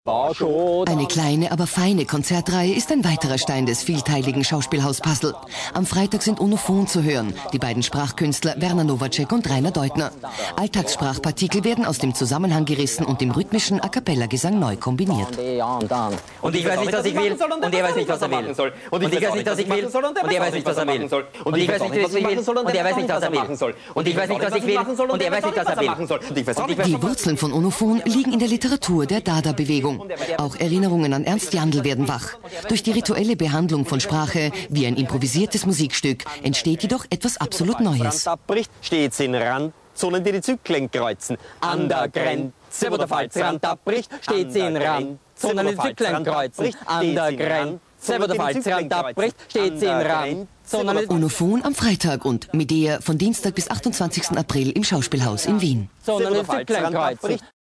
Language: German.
Eine kleine, aber feine Konzertreihe ist ein weiterer Stein des vielteiligen Schauspielhaus-Puzzle. Am Freitag sind Onophon zu hören, die beiden Sprachkünstler Werner Nowacek und Rainer Deutner. Alltagssprachpartikel werden aus dem Zusammenhang gerissen und im rhythmischen A-cappella-Gesang neu kombiniert. Und ich weiß nicht, was ich will, und er weiß nicht, was er will. Und ich weiß nicht, was ich will, und er weiß nicht, was er will. Und ich weiß nicht, was ich will, und er weiß nicht, was er will. Und ich weiß nicht, was ich will, und er weiß nicht, was er will. Die Wurzeln von Onophon liegen in der Literatur der Dada-Bewegung. Auch Erinnerungen an Ernst Jandl werden wach. Durch die rituelle Behandlung von Sprache, wie ein improvisiertes Musikstück, entsteht jedoch etwas absolut Neues. Abbricht, steht's in Randzonen, die die Zyklen kreuzen. An der Grenze, wo der Falzrand abbricht, steht's in Randzonen, die die Zyklen kreuzen. An der Grenze, wo der Falzrand abbricht, steht's in Randzonen. Onophon am Freitag und Medea von Dienstag bis 28. April im Schauspielhaus in Wien.